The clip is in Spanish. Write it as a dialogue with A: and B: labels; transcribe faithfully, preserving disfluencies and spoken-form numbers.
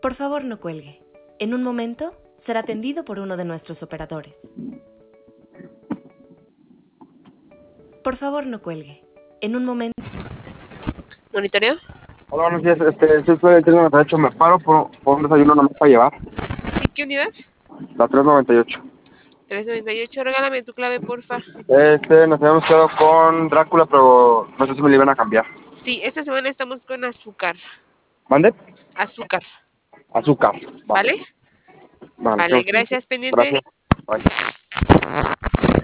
A: Por favor, no cuelgue. En un momento será atendido por uno de nuestros operadores. Por favor, no cuelgue. En un momento...
B: ¿Monitoreo?
C: Hola, buenos días. Este, soy Freddy, tengo noventa y ocho. Me paro por, por un desayuno nomás para llevar.
B: ¿Sí? ¿Qué unidad?
C: La tres noventa y ocho.
B: tres noventa y ocho, regálame tu clave, porfa.
C: Este, nos habíamos quedado con Drácula, pero no sé si me la iban a cambiar.
B: Sí, esta semana estamos con azúcar.
C: ¿Mande?
B: Azúcar.
C: Azúcar.
B: ¿Vale?
C: Vale,
B: Vale, gracias, pendiente.
C: gracias. Bye.